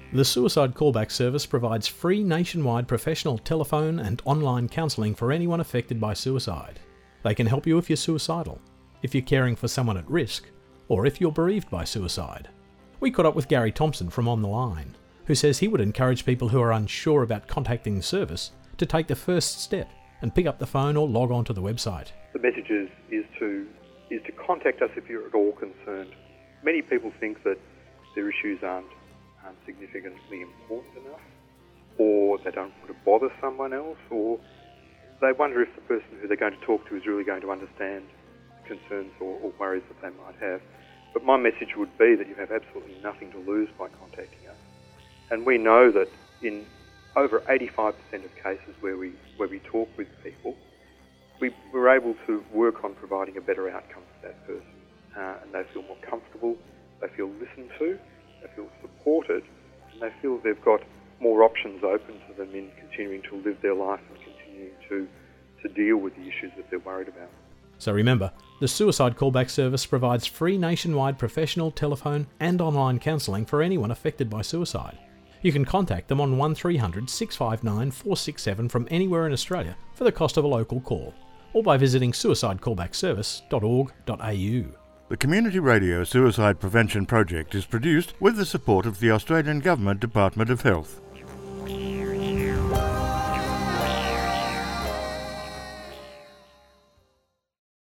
The Suicide Callback Service provides free nationwide professional telephone and online counselling for anyone affected by suicide. They can help you if you're suicidal, if you're caring for someone at risk, or if you're bereaved by suicide. We caught up with Gary Thompson from On The Line, who says he would encourage people who are unsure about contacting the service to take the first step and pick up the phone or log on to the website. The message is to contact us if you're at all concerned. Many people think that their issues aren't significantly important enough, or they don't want to bother someone else, or they wonder if the person who they're going to talk to is really going to understand the concerns or worries that they might have. But my message would be that you have absolutely nothing to lose by contacting us. And we know that in over 85% of cases where we talk with people, we're able to work on providing a better outcome for that person. And they feel more comfortable, they feel listened to, they feel supported, and they feel they've got more options open to them in continuing to live their life and continuing to deal with the issues that they're worried about. So remember, the Suicide Callback Service provides free nationwide professional telephone and online counselling for anyone affected by suicide. You can contact them on 1300 659 467 from anywhere in Australia for the cost of a local call, or by visiting suicidecallbackservice.org.au. The Community Radio Suicide Prevention Project is produced with the support of the Australian Government Department of Health.